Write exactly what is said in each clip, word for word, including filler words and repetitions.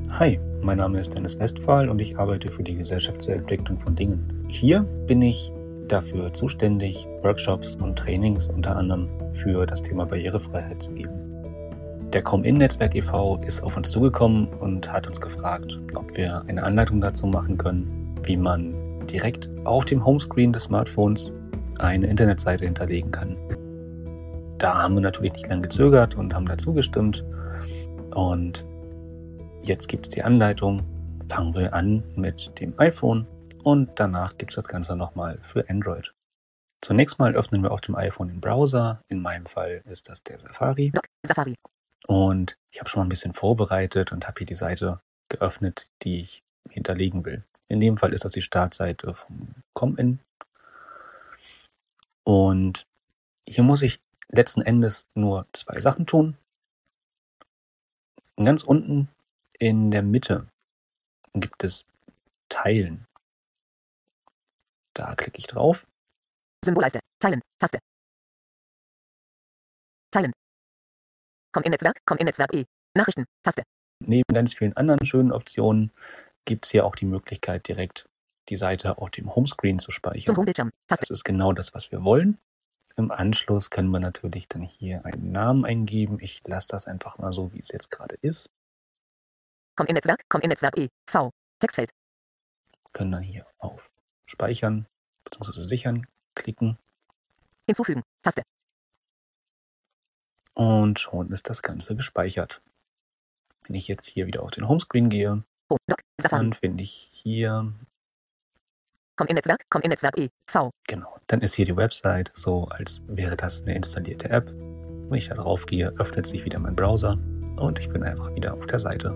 Hi, mein Name ist Dennis Westphal und ich arbeite für die Gesellschaft zur Entwicklung von Dingen. Hier bin ich dafür zuständig, Workshops und Trainings unter anderem für das Thema Barrierefreiheit zu geben. Der Com-In-Netzwerk e V ist auf uns zugekommen und hat uns gefragt, ob wir eine Anleitung dazu machen können, wie man direkt auf dem Homescreen des Smartphones eine Internetseite hinterlegen kann. Da haben wir natürlich nicht lange gezögert und haben dazu gestimmt. Und jetzt gibt es die Anleitung. Fangen wir an mit dem iPhone und danach gibt es das Ganze nochmal für Android. Zunächst mal öffnen wir auf dem iPhone den Browser. In meinem Fall ist das der Safari. Safari. Und ich habe schon mal ein bisschen vorbereitet und habe hier die Seite geöffnet, die ich hinterlegen will. In dem Fall ist das die Startseite vom Com-In. Und hier muss ich letzten Endes nur zwei Sachen tun. Ganz unten in der Mitte gibt es Teilen. Da klicke ich drauf. Symbolleiste. Teilen. Taste. Teilen. Com-In-Netzwerk. Com-In-Netzwerk E. Nachrichten. Taste. Neben ganz vielen anderen schönen Optionen gibt es hier auch die Möglichkeit, direkt die Seite auf dem Homescreen zu speichern. Zum Homebildschirm. Taste. Das ist genau das, was wir wollen. Im Anschluss können wir natürlich dann hier einen Namen eingeben. Ich lasse das einfach mal so, wie es jetzt gerade ist. Com-In-Netzwerk. Com-In-Netzwerk E. V. Textfeld. Können dann hier auf Speichern bzw. Sichern klicken. Hinzufügen. Taste. Und schon ist das Ganze gespeichert. Wenn ich jetzt hier wieder auf den Homescreen gehe, Home. Doc. Safari. dann finde ich hier, Com-In-Netzwerk. Com-In-Netzwerk E. V. genau, dann ist hier die Website, so als wäre das eine installierte App. Wenn ich da drauf gehe, öffnet sich wieder mein Browser und ich bin einfach wieder auf der Seite.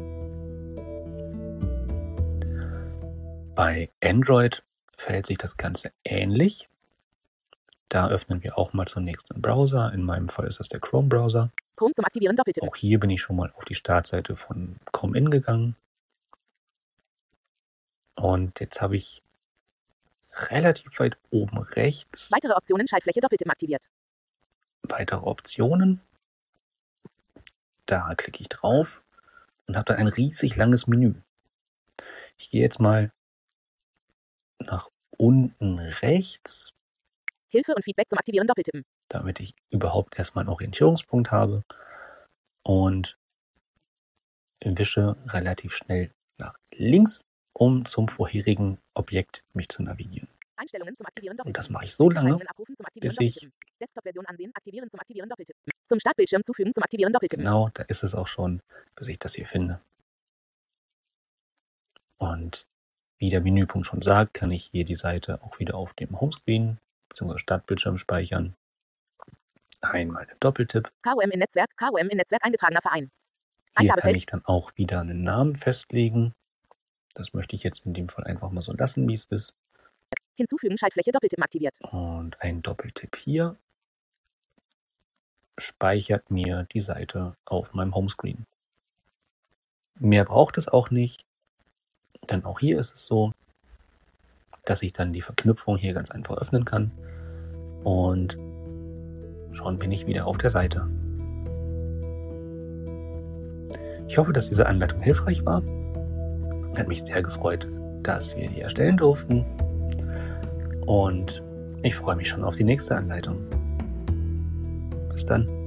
Bei Android verhält sich das Ganze ähnlich. Da öffnen wir auch mal zunächst einen Browser. In meinem Fall ist das der Chrome-Browser. Chrome zum Aktivieren Doppeltipp. Auch hier bin ich schon mal auf die Startseite von Com-In gegangen. Und jetzt habe ich relativ weit oben rechts Weitere Optionen. Schaltfläche Doppeltipp aktiviert. weitere Optionen. Da klicke ich drauf und habe dann ein riesig langes Menü. Ich gehe jetzt mal nach unten rechts, Hilfe und Feedback zum Aktivieren Doppeltippen. damit ich überhaupt erstmal einen Orientierungspunkt habe und wische relativ schnell nach links, um zum vorherigen Objekt mich zu navigieren. Einstellungen zum Aktivieren Und Doppeltippen. das mache ich so lange, Beschreibungen abrufen zum Aktivieren bis ich, Doppeltippen. Desktop-Version ansehen. Aktivieren zum Aktivieren Doppeltippen. Zum Startbildschirm zufügen zum Aktivieren Doppeltippen. genau, da ist es auch schon, bis ich das hier finde. Und wie der Menüpunkt schon sagt, kann ich hier die Seite auch wieder auf dem Homescreen bzw. Startbildschirm speichern. Einmal einen Doppeltipp. K O M in Netzwerk. K O M in Netzwerk eingetragener Verein. Hier kann Eingabefeld. ich dann auch wieder einen Namen festlegen. Das möchte ich jetzt in dem Fall einfach mal so lassen, wie es ist. Hinzufügen. Schaltfläche Doppeltippen aktiviert. Und ein Doppeltipp hier speichert mir die Seite auf meinem Homescreen. Mehr braucht es auch nicht, denn auch hier ist es so, dass ich dann die Verknüpfung hier ganz einfach öffnen kann und schon bin ich wieder auf der Seite. Ich hoffe, dass diese Anleitung hilfreich war. Hat mich sehr gefreut, dass wir die erstellen durften und ich freue mich schon auf die nächste Anleitung. Bis dann.